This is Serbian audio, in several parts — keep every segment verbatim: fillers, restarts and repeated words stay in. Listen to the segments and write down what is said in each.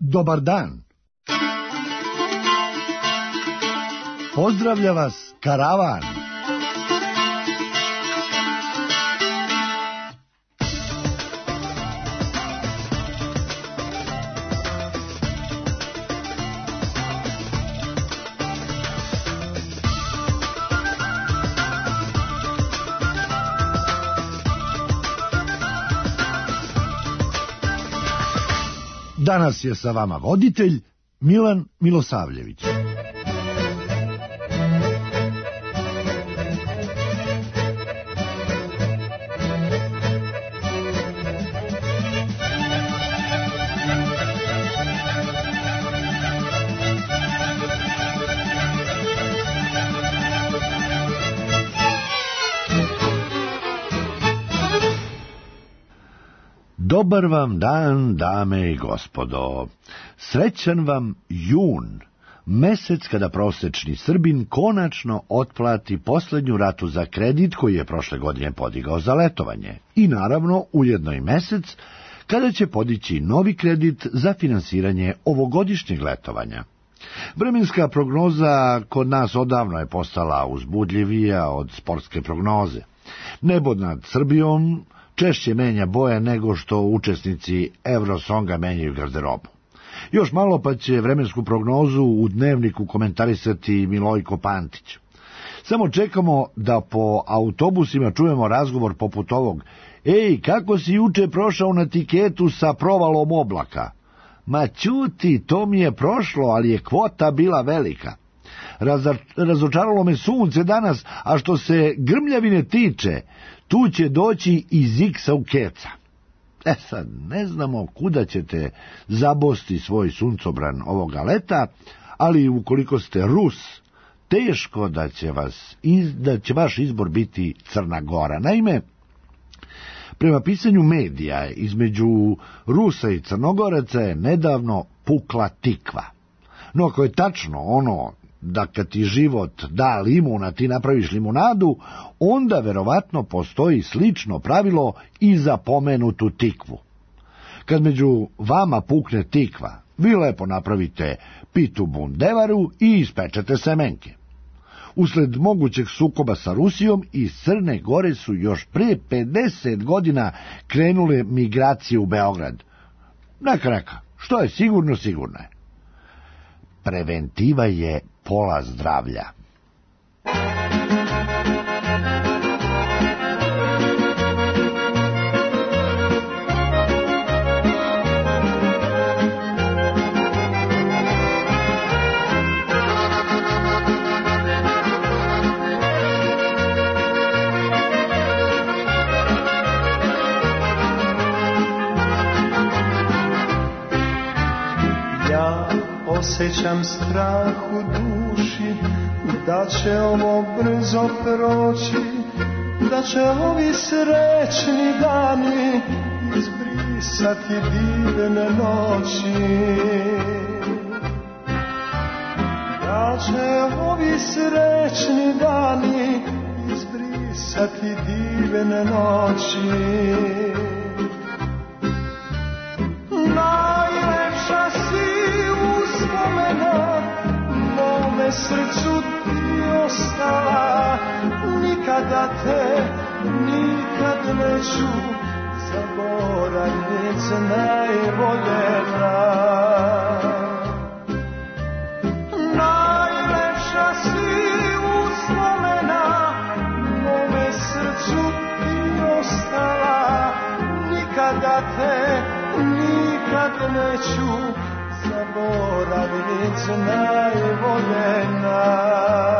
Dobar dan. Pozdravlja vas karavan. Danas je sa vama voditelj Milan Milosavljević. Dobar vam dan, dame i gospodo. Srećan vam jun, mesec kada prosečni Srbin konačno otplati posljednju ratu za kredit koji je prošle godine podigao za letovanje. I naravno ujedno i mesec kada će podići novi kredit za finansiranje ovogodišnjeg letovanja. Vremenska prognoza kod nas odavno je postala uzbudljivija od sportske prognoze. Nebo nad Srbijom češće menja boje nego što učesnici Eurosonga menjaju garderobu. Još malo pa će vremensku prognozu u Dnevniku komentarisati Milojko Pantić. Samo čekamo da po autobusima čujemo razgovor poput ovog: Ej, kako si juče prošao na tiketu sa provalom oblaka? Ma ćuti, to mi je prošlo, ali je kvota bila velika. Raza, razočaralo me sunce danas, a što se grmljavine tiče, tu će doći iz iksa u keca. E sad, ne znamo kuda ćete zabosti svoj suncobran ovoga leta, ali ukoliko ste Rus, teško da će, vas, da će vaš izbor biti Crna Gora. Naime, prema pisanju medija, između Rusa i Crnogoraca je nedavno pukla tikva. No ako je tačno ono da kad ti život da limun, a ti napraviš limunadu, onda verovatno postoji slično pravilo i za pomenutu tikvu. Kad među vama pukne tikva, vi lepo napravite pitu bundevaru i ispečete semenke. Usled mogućeg sukoba sa Rusijom iz Crne Gore su još pre pedeset godina krenule migracije u Beograd. Neka, neka, što je sigurno, sigurno je. Preventiva je pola zdravlja. Osjećam strah u duši, da će ovo brzo proći, da će ovi srećni dani izbrisati divne noći. Da će ovi srećni dani izbrisati divne noći. Najlepša si uspomena, mome srcu ti ostala, nikada te, nikad neću zaboravit najvoljena. Najlepša si uspomena, mome srcu ti ostala, nikada te, nikad neću zaboravit najvoljena.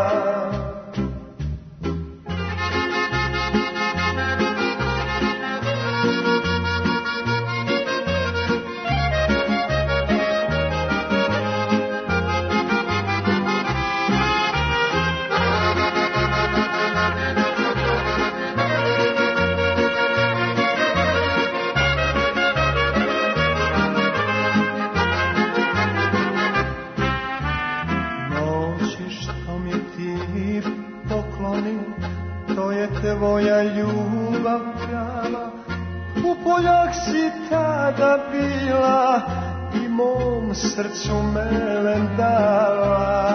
Tvoja ljubav prava, u poljak si tada bila i mom srcu melem dala.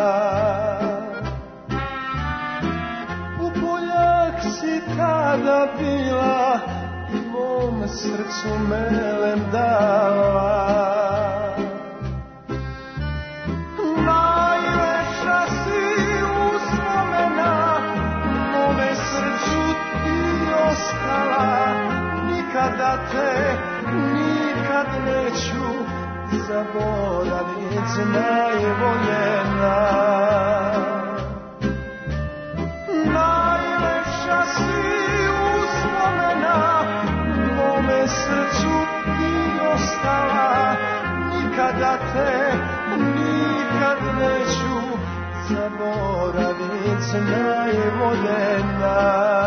U boljak si tada bila i mom srcu melem dala. Najlepša si uspomena, mome srcu ti ostala. Nikada te, nikad neću zaboravit, najvoljena. Najlepša si uspomena, mome srcu ti ostala. Nikada te, nikad neću zaboravit, najvoljena.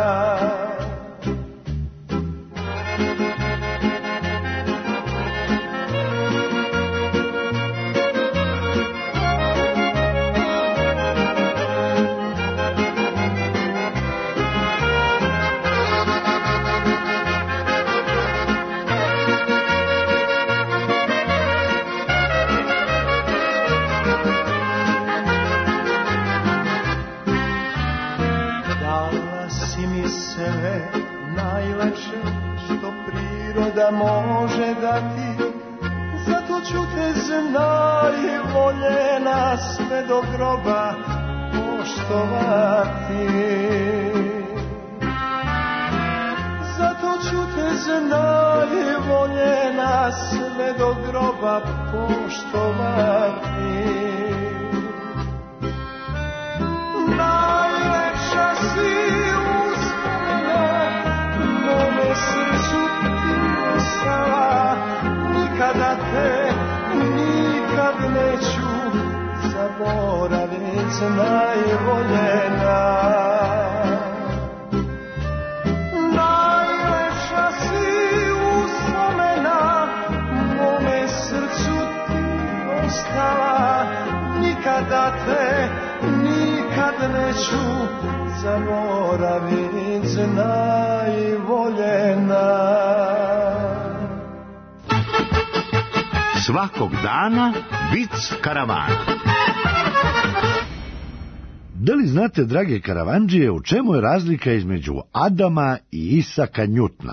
Najlepše što priroda može dati, zato ću te znaj voljena sve do groba poštovati. Zato ću te znaj voljena sve do groba poštovati. Najlepša si srcu ti ostala. Nikada te, nikad neću zaboravit, najvoljena. Najlepša si uspomena, mome srcu ti ostala. Nikada te, nikad neću zaboravit, najvoljena. Svakog dana vic karavana. Da li znate, drage karavandžije, u čemu je razlika između Adama i Isaka Njutna?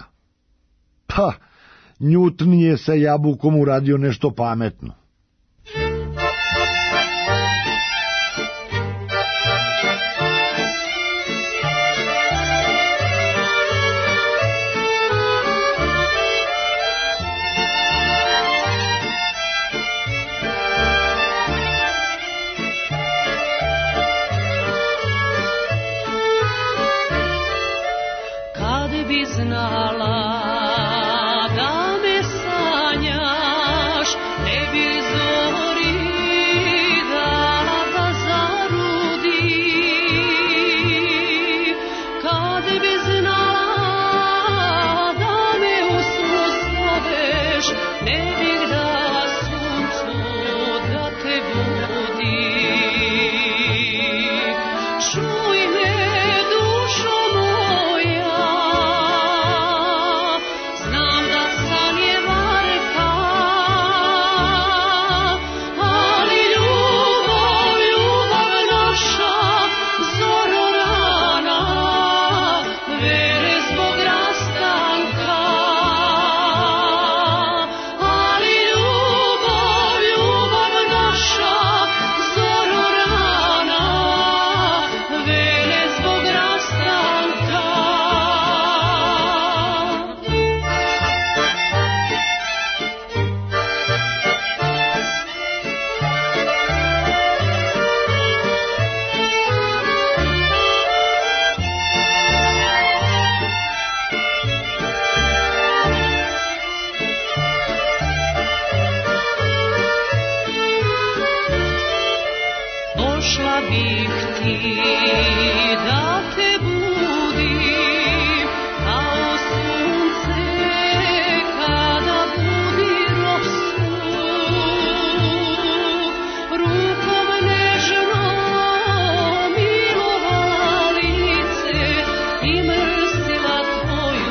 Pa, Njutn je sa jabukom uradio nešto pametno.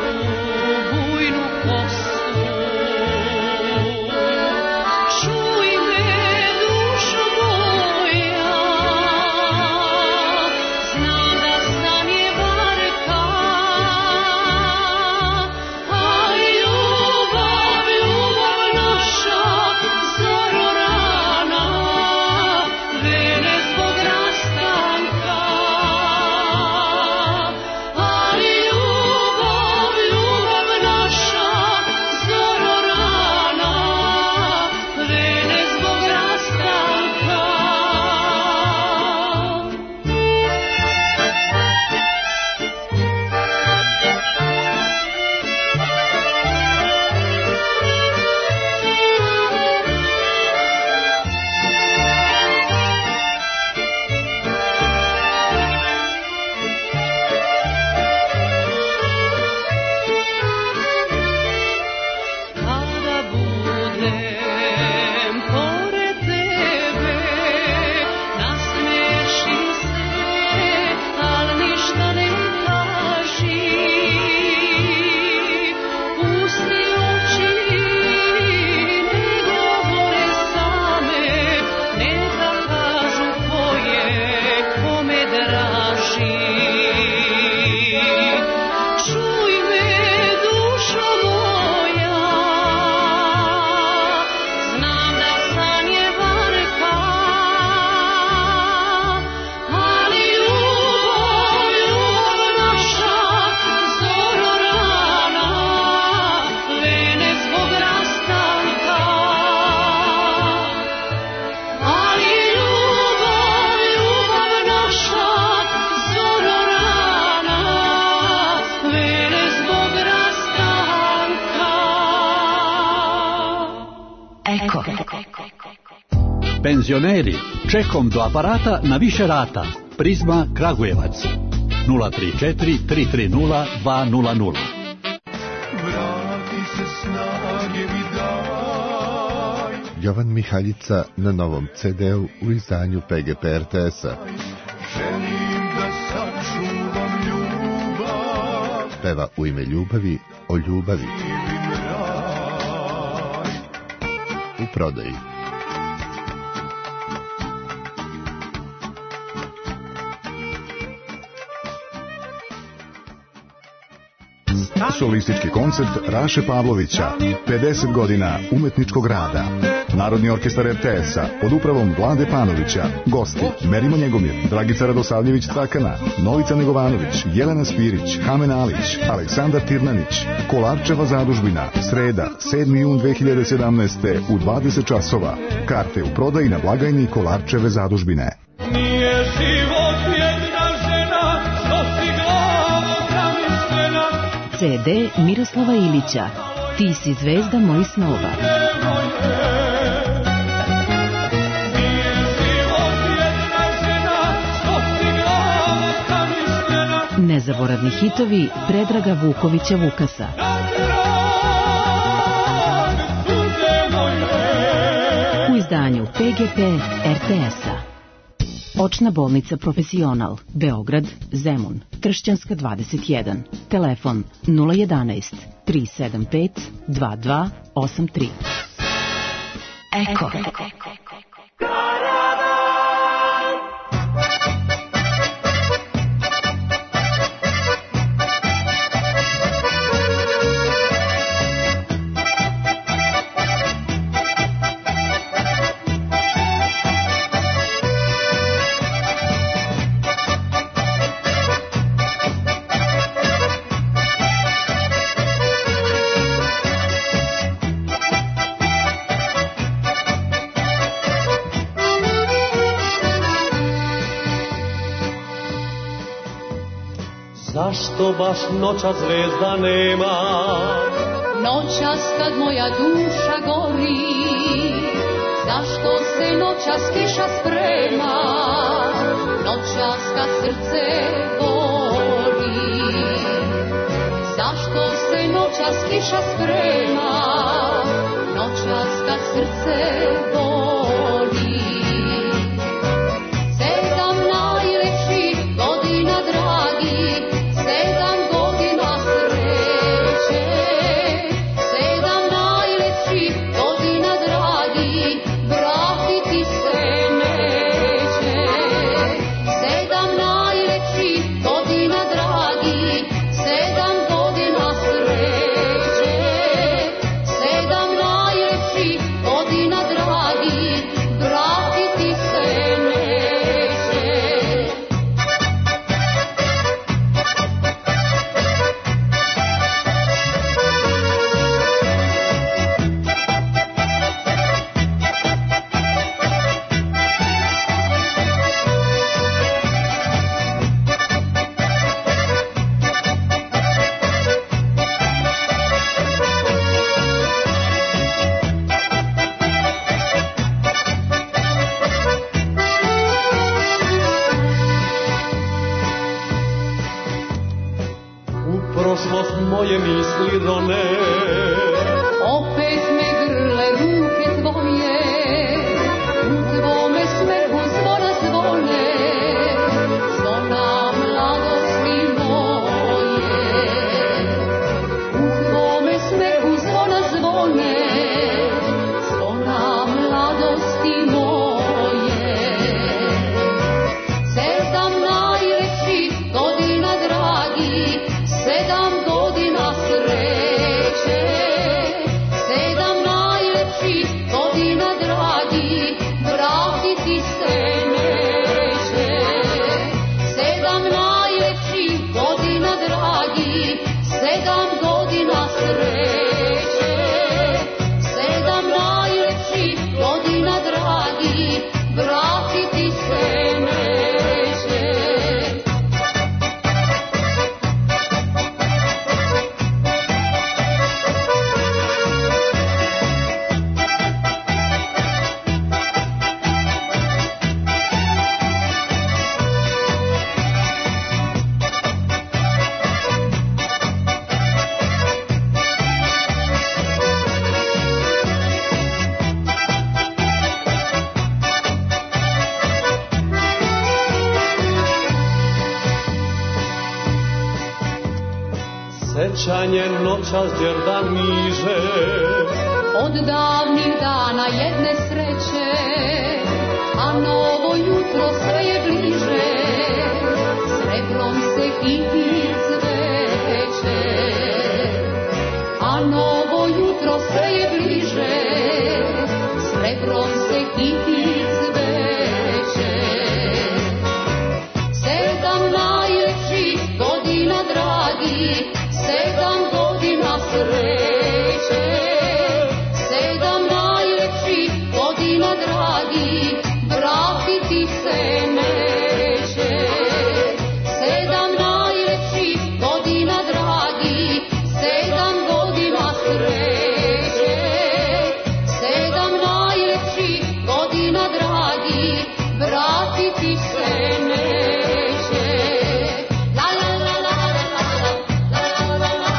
Čuj Penzioneri, čekom do aparata na više rata. Prizma Kragujevac. nula tri četiri tri tri nula dva nula nula. Vrati se snage mi daj. Jovan Mihaljica na novom ce de-u u izdanju pe ge pe er te es-a. Želim da sačuvam ljubav. Peva u ime ljubavi o ljubavi. U prodaji. Solistički koncert Raše Pavlovića, pedeset godina umetničkog rada. Narodni orkestar er te es-a pod upravom Vlade Panovića. Gosti: Merimo Njegomir, Dragica Radosavljević Cakana, Novica Negovanović, Jelena Spirić, Hamen Alić, Aleksandar Tirnanić. Kolarčeva zadužbina, sreda, sedmi jun dve hiljade sedamnaeste. u dvadeset časova. Karte u prodaji na blagajni Kolarčeve zadužbine. Nije život jedna žena, što si glavo zamišljena. ce de Miroslava Ilića. Ti si zvezda mojih snova. Nezaboravni hitovi Predraga Vukovića Vukasa. U izdanju pe ge pe er te es-a. Očna bolnica Profesional, Beograd, Zemun, Tršćanska dvadeset jedan. Telefon nula jedanaest tri sedam pet dva dva osam tri. Eko. Zašto baš noća zvezda nema? Noćas kad moja duša gori, zašto se noćas kiša sprema? Noćas kad srce boli, zašto se noćas kiša sprema? Noćas kad srce boli. Sedam najlepših godina dragi, sedam godina sreće, sedam najlepših godina dragi, vratiti se neće. Sedam najlepših godina dragi, sedam godina sreće, sedam najlepših godina dragi, vratiti se neće. U prošlost moje misli rone, Opet me grle ruke tvoje, u tvome smehu zvona zvone, zvona mladosti moje. U tvome smehu zvona zvone, zvona mladosti moje. Sedam najlepših godina dragi, sedam godina sreće, sedam najlepših godina dragi, vratiti se neće. Sedam najlepših godina dragi, sedam godina sreće, sedam najlepših godina dragi, sećanje noćas jer da niže. Od davnih dana jedne sreće, a novo jutro sve je bliže, srebrom se kiti cveće, a novo jutro sve je bliže, srebrom se kiti cveće. Sedam najlepših godina, dragi, sedam godina sreće, sedam najlepših godina, dragi, vratiti se neće. Sedam najlepših godina, dragi, sedam godina sreće, sedam najlepših godina, dragi, vratiti se neće. La la la la la la la la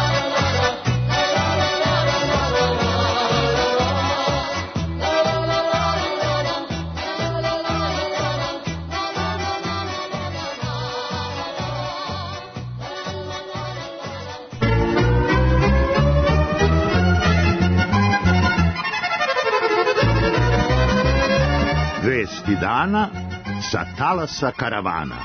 Vesti dana sa talasa karavana.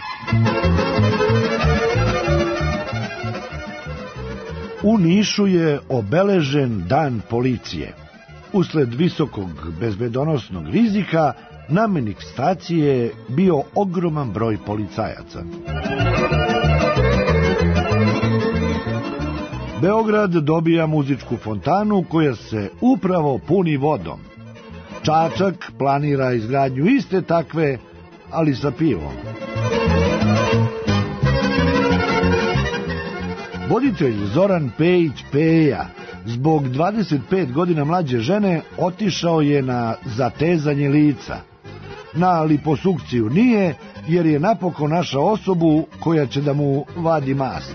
U Nišu je obeležen dan policije. Usled visokog bezbedonosnog rizika na manifestaciji je bio ogroman broj policajaca. Beograd dobija muzičku fontanu koja se upravo puni vodom. Čačak planira izgradnju iste takve, ali sa pivom. Voditelj Zoran Pejić Peja zbog dvadeset pet godina mlađe žene otišao je na zatezanje lica. Na liposukciju nije, jer je napokon našao osobu koja će da mu vadi mast.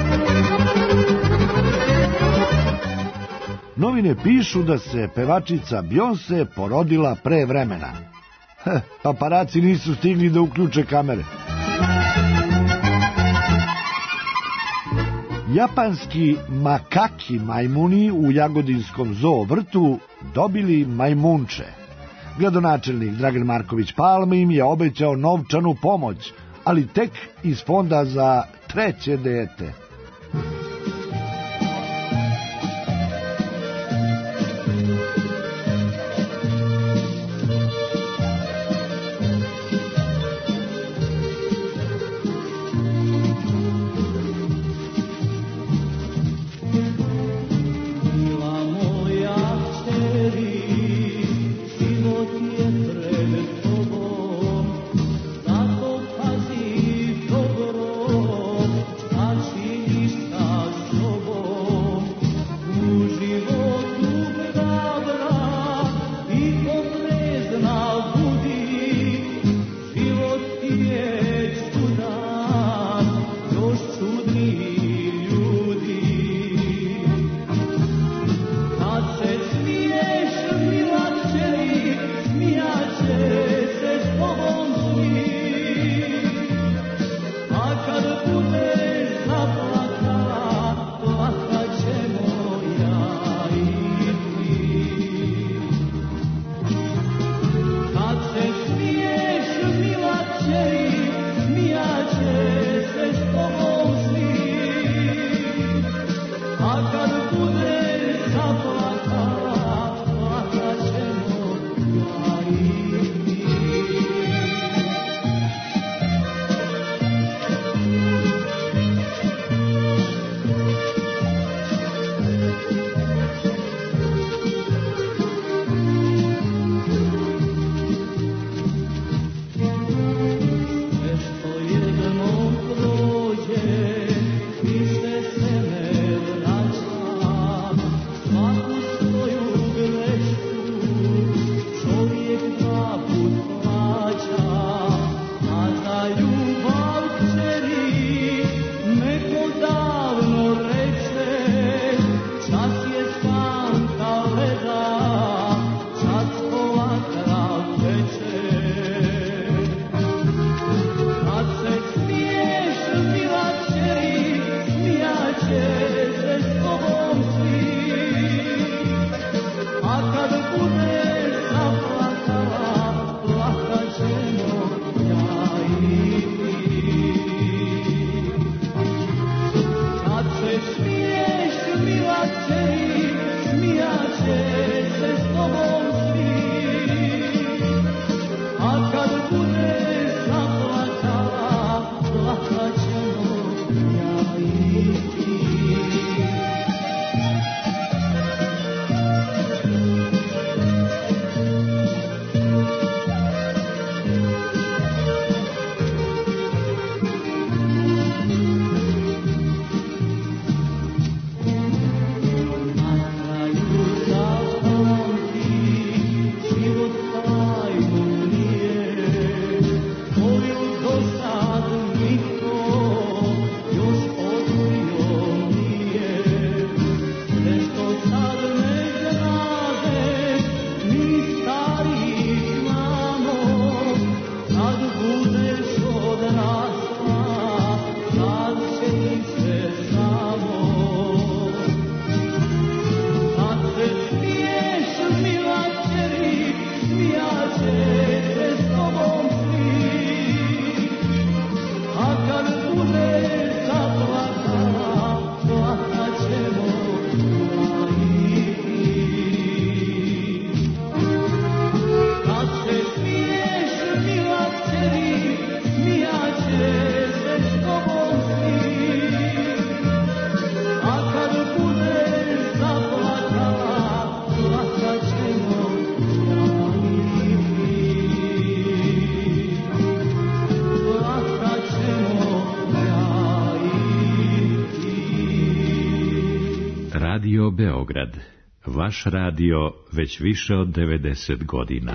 Novine pišu da se pevačica Beyoncé porodila pre vremena. Heh, paparaci nisu stigli da uključe kamere. Japanski makaki majmuni u Jagodinskom zoo vrtu dobili majmunče. Gradonačelnik Dragan Marković Palma im je obećao novčanu pomoć, ali tek iz fonda za treće dete. Znači Beograd, vaš radio već više od devedeset godina.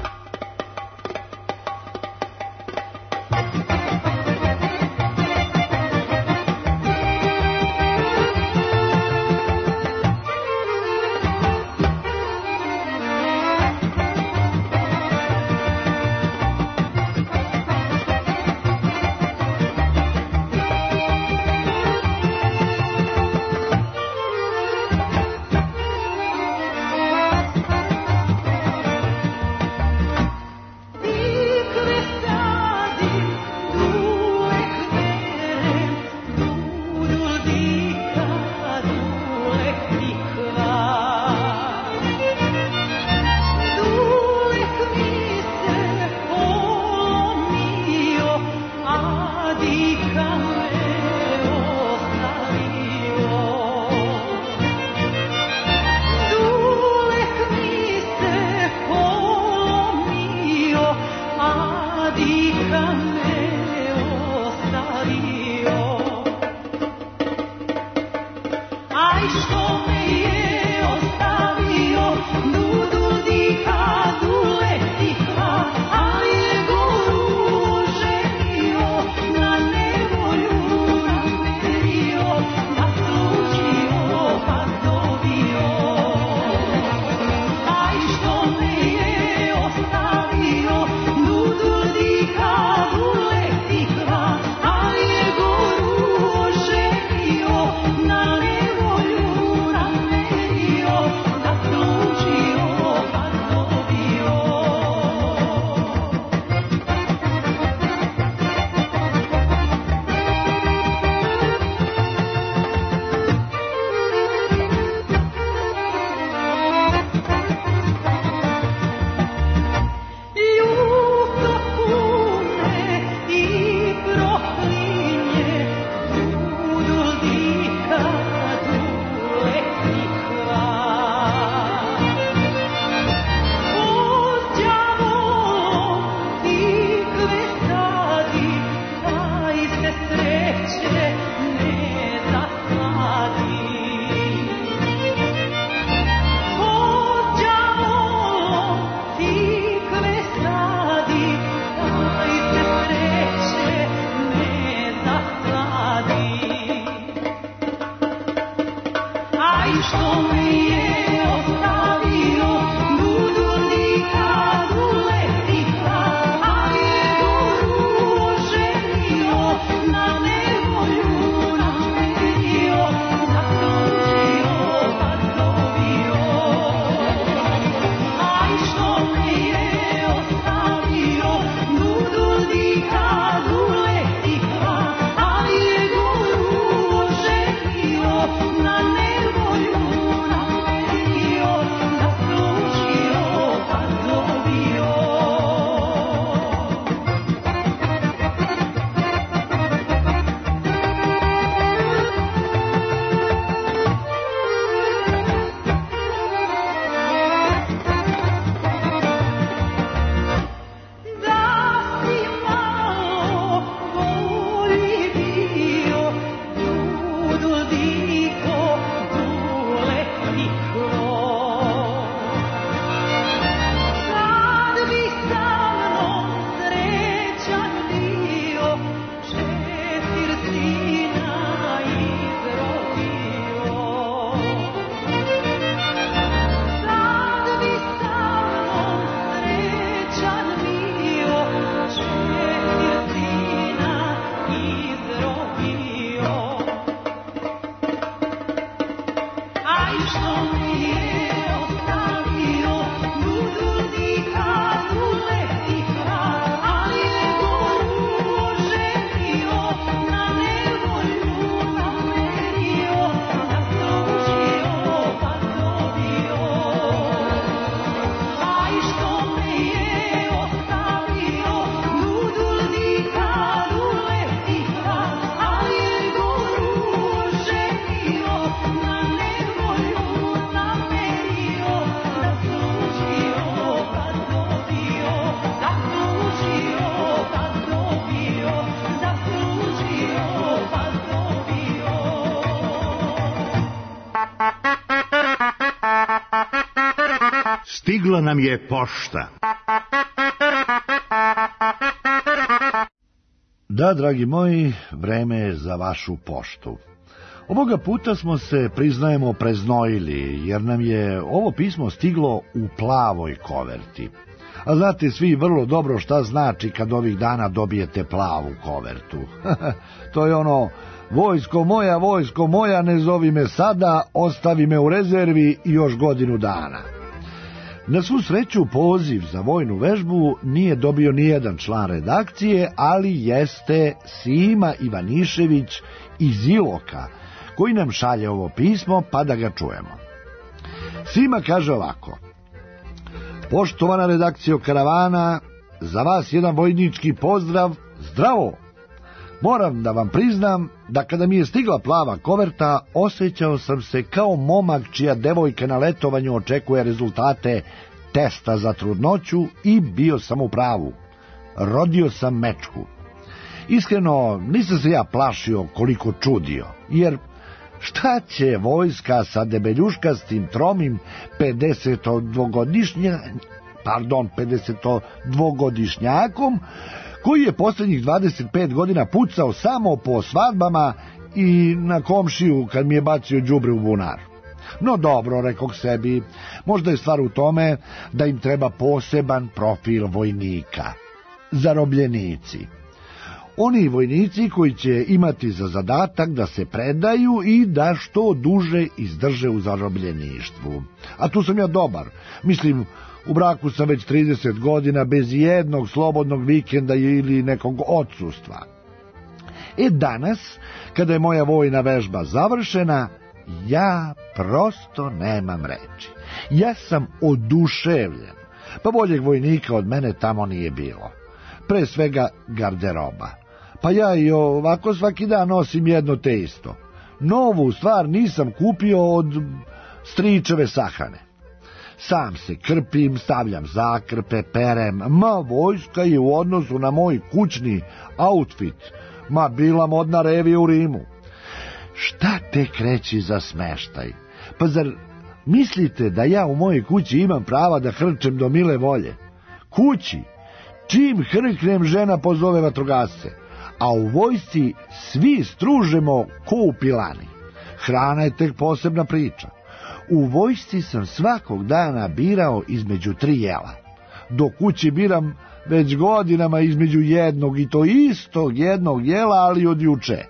Stigla nam je pošta. Da, dragi moji, vreme je za vašu poštu. Ovoga puta smo se, priznajemo, preznojili, jer nam je ovo pismo stiglo u plavoj koverti. A znate svi vrlo dobro šta znači kad ovih dana dobijete plavu kovertu. To je ono, vojsko moja, vojsko moja, ne zovi me sada, ostavi me u rezervi i još godinu dana. Na svu sreću poziv za vojnu vežbu nije dobio nijedan član redakcije, ali jeste Sima Ivanišević iz Iloka, koji nam šalje ovo pismo, pa da ga čujemo. Sima kaže ovako: poštovana redakcija Karavana, za vas jedan vojnički pozdrav, zdravo! Moram da vam priznam da kada mi je stigla plava koverta, osjećao sam se kao momak čija devojka na letovanju očekuje rezultate testa za trudnoću i bio sam u pravu. Rodio sam mečku. Iskreno, nisam se ja plašio koliko čudio, jer šta će vojska sa debeljuškastim tromim pedesetodvogodišnja, pardon, pedesetodvogodišnjakom, koji je posljednjih dvadeset pet godina pucao samo po svadbama i na komšiju kad mi je bacio đubre u bunar. No dobro, rekog sebi, možda je stvar u tome da im treba poseban profil vojnika. Zarobljenici. Oni vojnici koji će imati za zadatak da se predaju i da što duže izdrže u zarobljeništvu. A tu sam ja dobar. Mislim, u braku sam već trideset godina bez jednog slobodnog vikenda ili nekog odsustva. E danas, kada je moja vojna vežba završena, ja prosto nemam reči. Ja sam oduševljen. Pa boljeg vojnika od mene tamo nije bilo. Pre svega garderoba. Pa ja i ovako svaki dan nosim jedno te isto. Novu stvar nisam kupio od stričeve sahane. Sam se krpim, stavljam zakrpe, perem, ma vojska je u odnosu na moj kućni outfit, ma bila modna revija u Rimu. Šta tek reći za smeštaj? Pa zar mislite da ja u mojoj kući imam prava da hrčem do mile volje? Kući? Čim hrknem, žena pozove vatrogasce, a u vojsci svi stružemo ko u pilani. Hrana je tek posebna priča. U vojsci sam svakog dana birao između tri jela. Do kući biram već godinama između jednog i to istog jednog jela, ali od juče.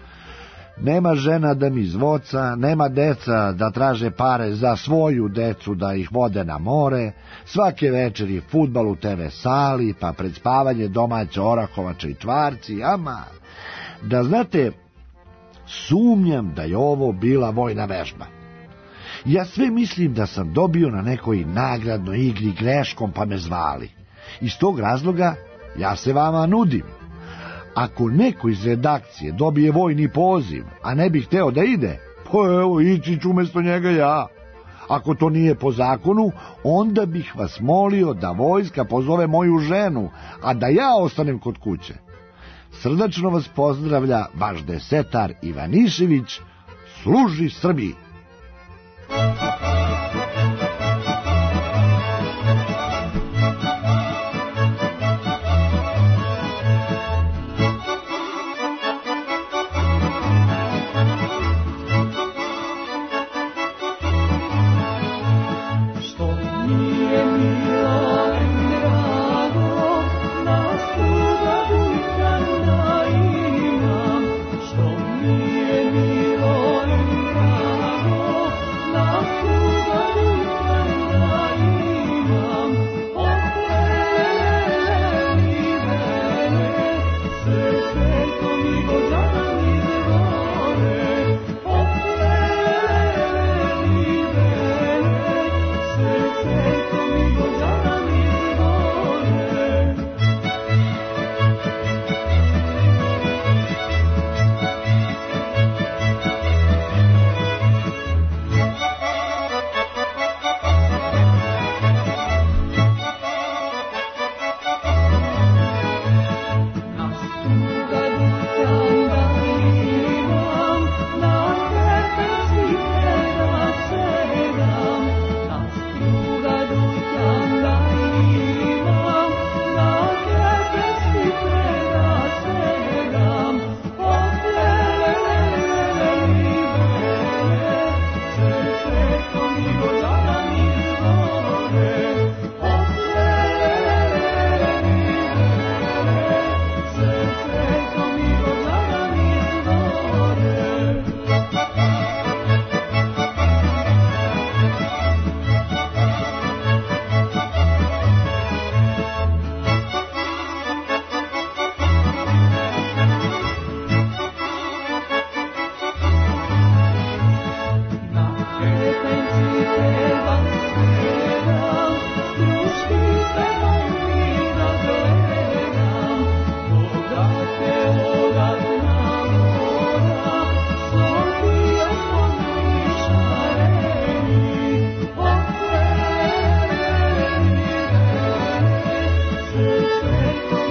Nema žena da mi zvoca, nema deca da traže pare za svoju decu da ih vode na more, svake večeri fudbal u te ve sali, pa pred spavanje domaće orahovače i čvarci, ama, da znate, sumnjam da je ovo bila vojna vežba. Ja sve mislim da sam dobio na nekoj nagradnoj igri greškom pa me zvali. Iz tog razloga ja se vama nudim. Ako neko iz redakcije dobije vojni poziv, a ne bi hteo da ide, pa evo, ići ću umjesto njega ja. Ako to nije po zakonu, onda bih vas molio da vojska pozove moju ženu, a da ja ostanem kod kuće. Srdačno vas pozdravlja vaš desetar Ivanišević, služi Srbiji. Što mi je milo, drago, na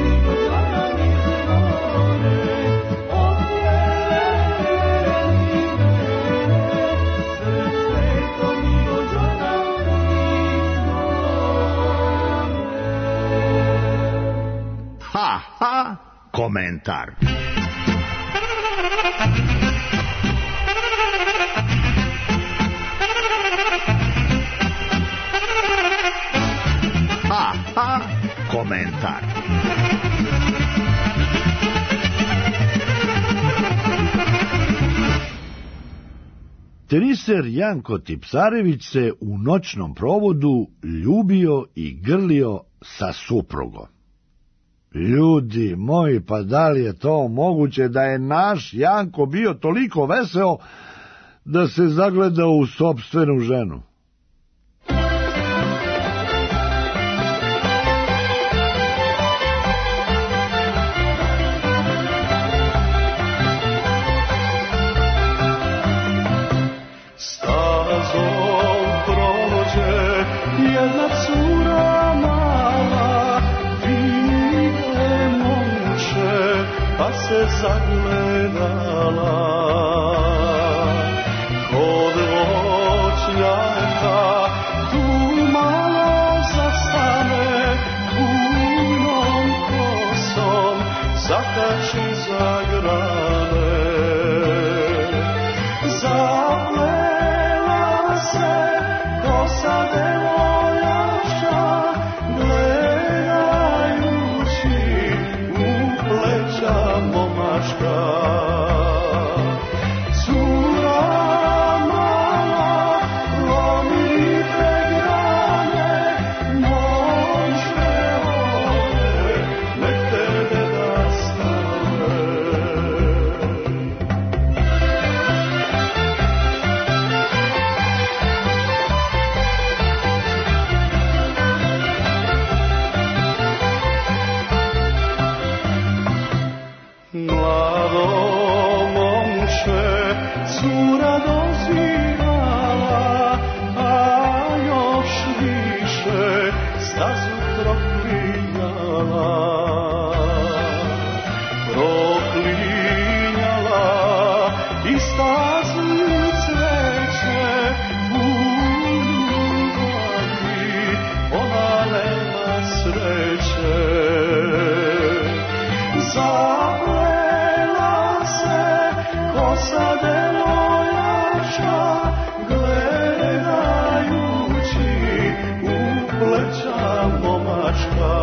Ha, ha, komentar. Ha, ha, komentar. Teniser Janko Tipsarević se u noćnom provodu ljubio i grlio sa suprugom. Ljudi moji, pa da li je to moguće da je naš Janko bio toliko veseo da se zagledao u sopstvenu ženu? Stazom prođe jedna cura mala, vide momče, pa se zagledala. Kod voćnjaka tu malo zastane, bujnom kosom zakači za grane. Zaplela se kosa devojaka, gledajući u pleća momaška. Cura mala lomi grane, momče ode, nek tebe nastave. Mlado momče, cura dozirala, a još više stazu proklinjala. Proklinjala i stazu cveće, u ljubavi ona nema sreće. Zaplela se kosa devojaka, gledajući u pleća momačka.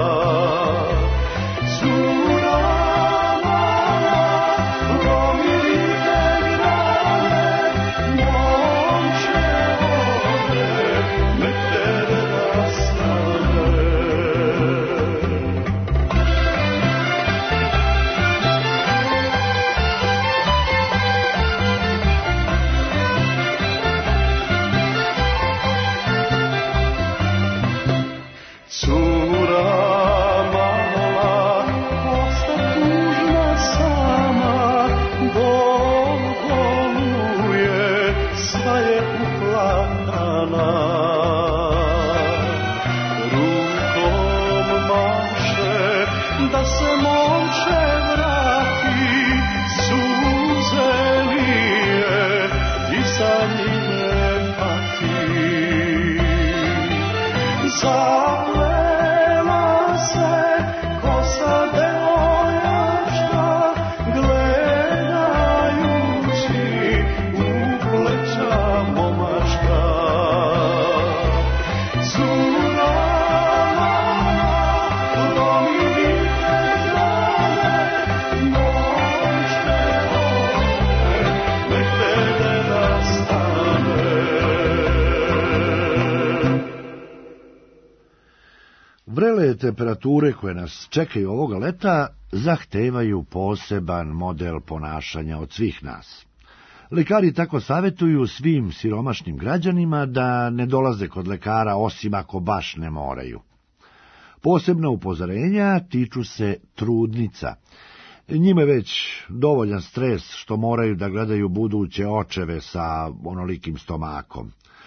Cura mala lomi grane, momče ode, nek tebe nastave. Cura mala osta tužna sama, boluje, sva je uplakana. Rukom maše da se momče vrati, suze lije i za njime pati. Zaplela se kosa devojaka, gledajući u pleća momaška. Cura mala lomi grane, momče ode, nek tebe nastave. Vrele temperature koje nas čekaju ovoga leta zahtevaju poseban model ponašanja od svih nas. Lekari tako savjetuju svim siromašnim građanima da ne dolaze kod lekara osim ako baš ne moraju. Posebna upozorenja tiču se trudnica. Njime već dovoljan stres što moraju da gledaju buduće očeve sa onolikim stomakom.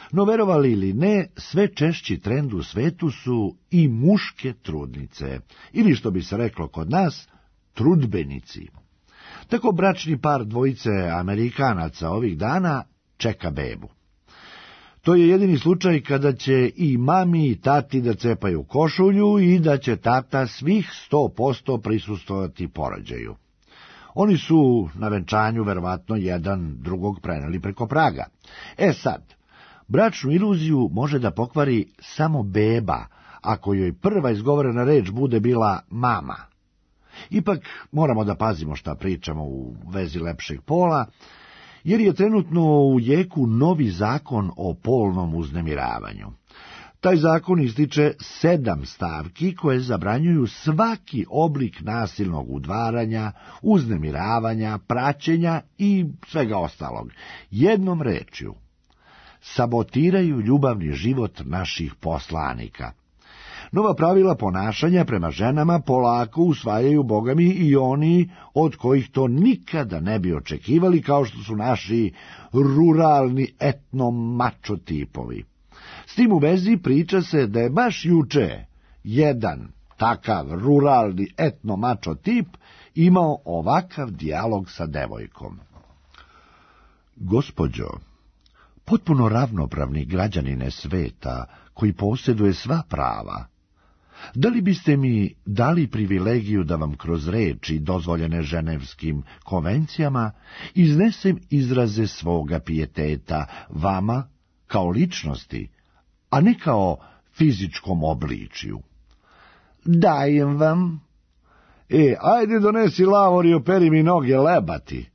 No verovali ili ne, sve češći trend u svetu su i muške trudnice, ili što bi se reklo kod nas, trudbenici. Tako bračni par dvojice Amerikanaca ovih dana čeka bebu. To je jedini slučaj kada će i mami i tati da cepaju košulju i da će tata svih sto posto prisustvovati porođaju. Oni su na venčanju verovatno jedan drugog preneli preko praga. E sad, bračnu iluziju može da pokvari samo beba, ako joj prva izgovorena reč bude bila mama. Ipak moramo da pazimo šta pričamo u vezi lepšeg pola, jer je trenutno u jeku novi zakon o polnom uznemiravanju. Taj zakon ističe sedam stavki koje zabranjuju svaki oblik nasilnog udvaranja, uznemiravanja, praćenja i svega ostalog. Jednom rečju, sabotiraju ljubavni život naših poslanika. Nova pravila ponašanja prema ženama polako usvajaju bogami i oni od kojih to nikada ne bi očekivali, kao što su naši ruralni etno-mačo tipovi. S tim u vezi priča se da je baš juče jedan takav ruralni etno-mačo tip imao ovakav dijalog sa devojkom. Gospođo, potpuno ravnopravni građanine sveta koji posjeduje sva prava, da li biste mi dali privilegiju da vam kroz reči dozvoljene ženevskim konvencijama iznesem izraze svoga pijeteta vama kao ličnosti, a ne kao fizičkom obličju? Dajem vam. E, ajde donesi lavor i operi mi noge lebati.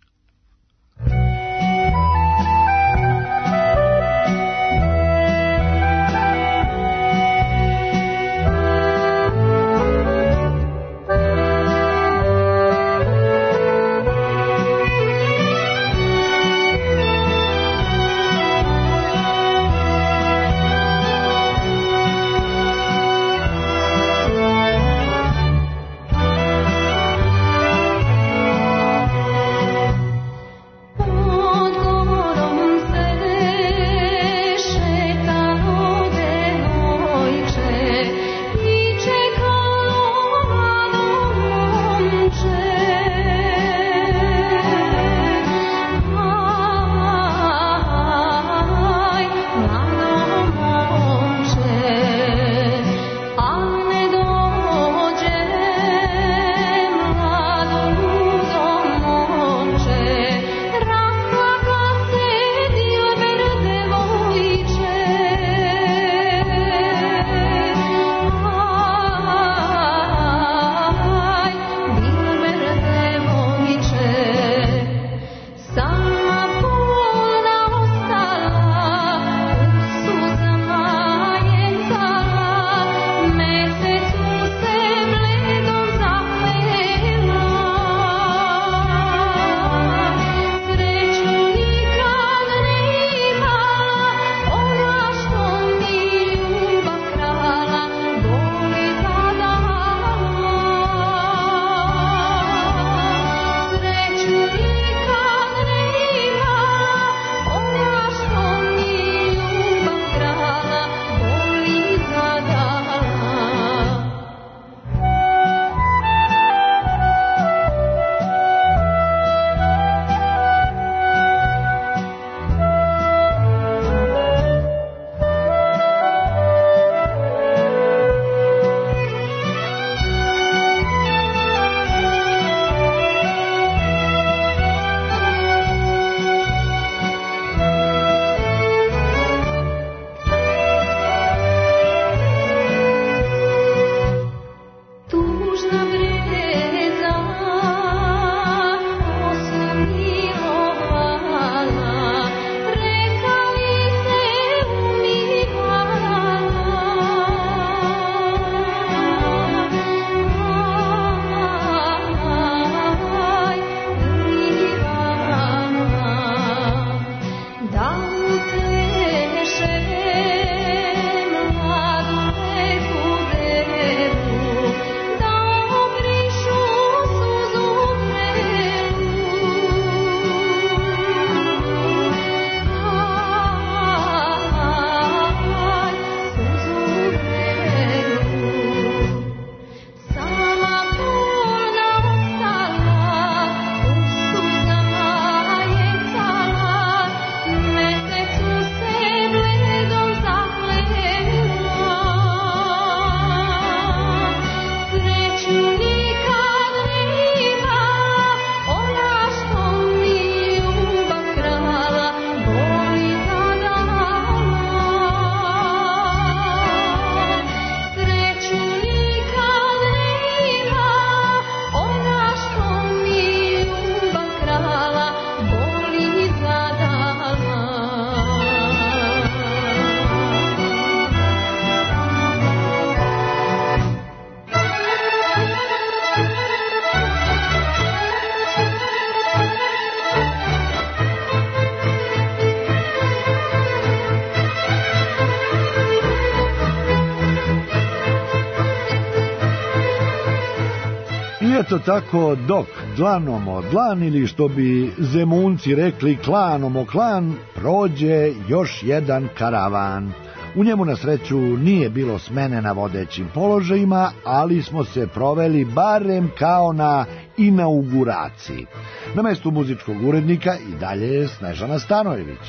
I eto tako, dok dlanom o dlan, ili što bi Zemunci rekli klanom o klan, prođe još jedan karavan. U njemu na sreću nije bilo smene na vodećim položajima, ali smo se proveli barem kao na inauguraciji. Na mestu muzičkog urednika i dalje je Snežana Stanojević.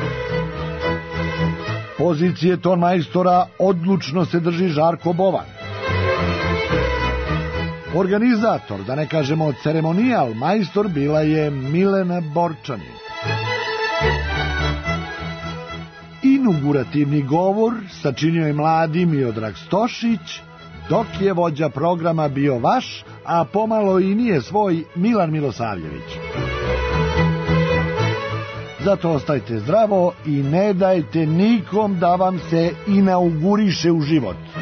Pozicije tonmajstora odlučno se drži Žarko Bovan. Organizator, da ne kažemo ceremonijal majstor, bila je Milena Borčanin. Inaugurativni govor sačinio je mladi Miodrag Stošić, dok je vođa programa bio vaš, a pomalo i nije svoj, Milan Milosavljević. Zato ostajte zdravo i ne dajte nikom da vam se inauguriše u život.